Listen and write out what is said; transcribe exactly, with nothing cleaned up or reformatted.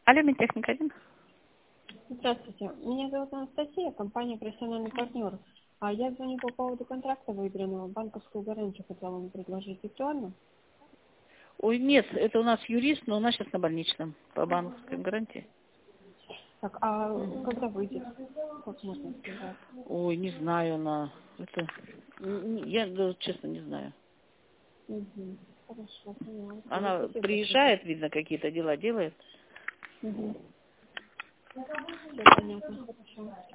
Алло, медтехника один. Здравствуйте. Меня зовут Анастасия, компания «Профессиональный партнер». А я звоню по поводу контракта выигранного. Банковскую гарантию хотела вам предложить. Актуально? Ой, нет, это у нас юрист, но у нас сейчас на больничном по банковской гарантии. Так, а Мгм. когда выйдет? Как можно связаться? Ой, не знаю, она. Это н- н- я даже, честно не знаю. Угу. Хорошо, поняла. Ну, Она спасибо большое. приезжает, видно, какие-то дела делает. Угу. Все понятно. Хорошо.